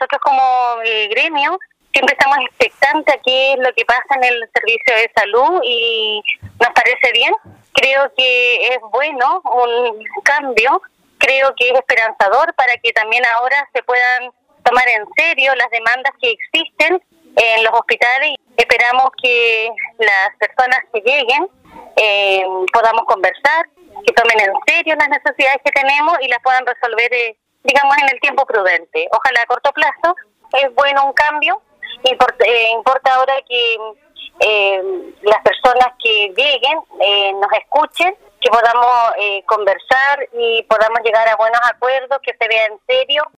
nosotros como gremio siempre estamos expectantes a qué es lo que pasa en el servicio de salud y nos parece bien. Creo que es bueno un cambio, creo que es esperanzador para que también ahora se puedan tomar en serio las demandas que existen en los hospitales. Esperamos que las personas que lleguen podamos conversar, que tomen en serio las necesidades que tenemos y las puedan resolver, digamos, en el tiempo prudente. Ojalá a corto plazo. Es bueno un cambio. Importa ahora que las personas que lleguen nos escuchen, que podamos conversar y podamos llegar a buenos acuerdos, que se vea en serio